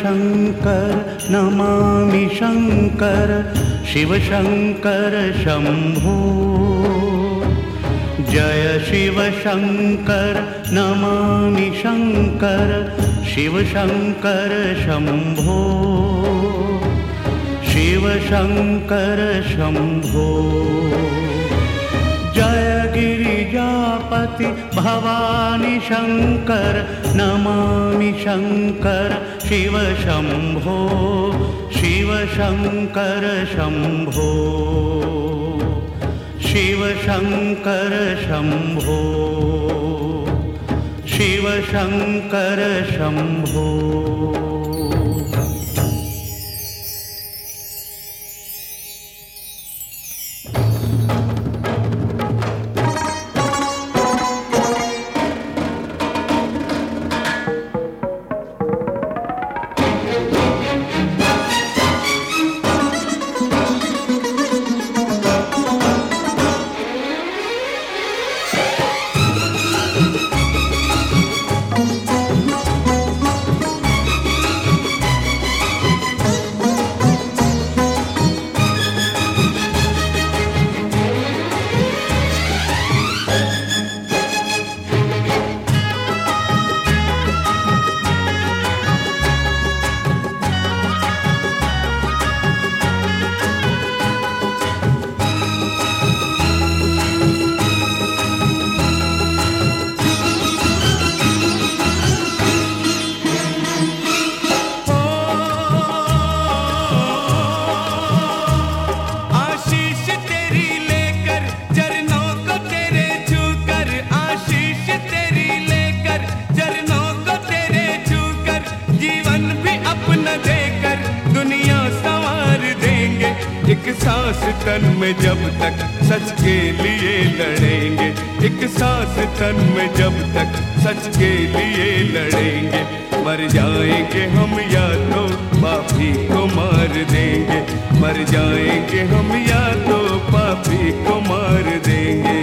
शङ्कर नमामि शङ्कर शिव शङ्कर शम्भो। जय शिव शङ्कर नमामि शङ्कर शिव शङ्कर शम्भो। शिव शङ्कर शम्भो। जय गिरिजापति भवानी शङ्कर नमामि शङ्कर शिव शम्भो। शिव शङ्कर शम्भो। शिव शङ्कर शम्भो। शिव शङ्कर शम्भो। एक सांस तन में जब तक सच के लिए लड़ेंगे, एक सांस तन में जब तक सच के लिए लड़ेंगे। मर जाएंगे हम या तो पापी को मार देंगे, मर जाएंगे हम या तो पापी को मार देंगे।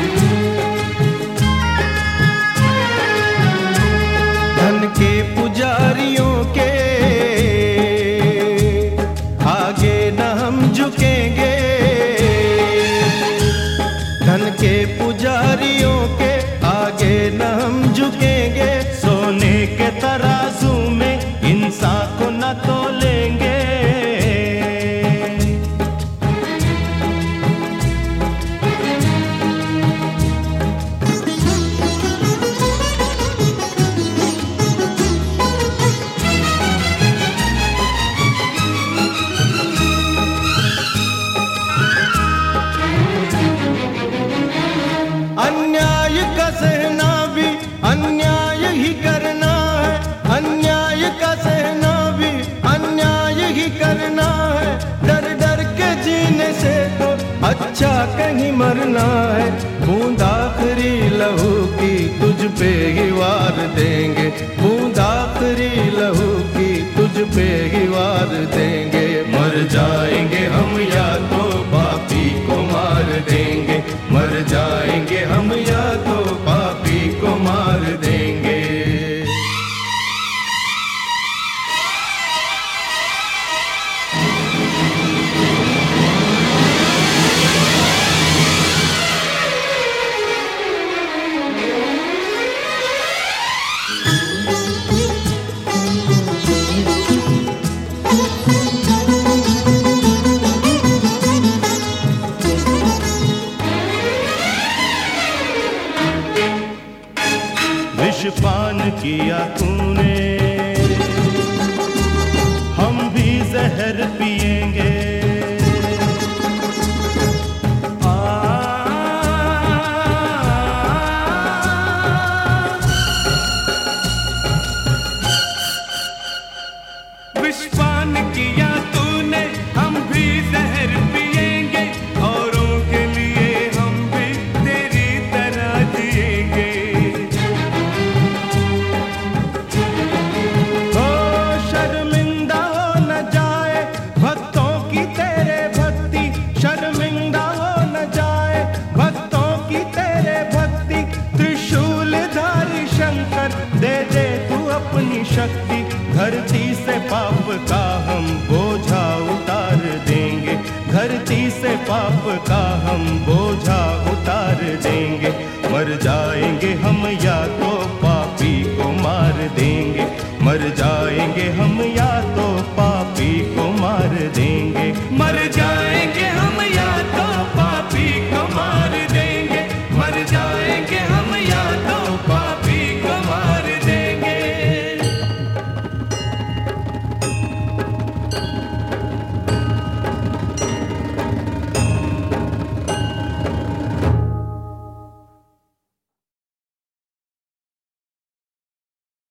धन के पुजारियों के आगे न हम झुकेंगे, धन के पुजारियों के आगे न हम झुकेंगे। सोने के तराजू में इंसान को न तोलेंगे। अन्याय का सहना भी अन्याय ही करना है, अन्याय का सहना भी अन्याय ही करना है। डर डर के जीने से तो अच्छा कहीं मरना है। बूंद आखिरी लहू की तुझ पे ही वार देंगे, बूंद आखिरी लहू की तुझ पे ही वार देंगे। मर जाएंगे हम या तो पापी को मार देंगे, मर जाएंगे हम या तो पापी को मार देंगे। विषपान किया तूने, हम भी जहर पिएंगे। विषपान किया तूने, हम भी जहर पिएंगे। औरों के लिए हम भी तेरी तरह जिएंगे। शर्मिंदा हो न जाए भक्तों की तेरे भक्ति, शर्मिंदा हो न जाए भक्तों की तेरे भक्ति। त्रिशूलधारी शंकर दे दे तू अपनी शक्ति, धरती से पाप का हम बोझा